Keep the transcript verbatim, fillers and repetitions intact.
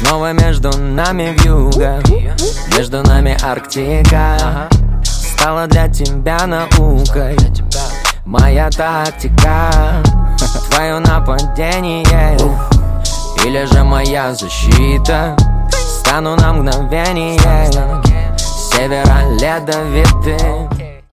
Снова между нами вьюга, между нами Арктика. Стала для тебя наукой моя тактика. Твое нападение или же моя защита. Стану на мгновение севера ледовитым.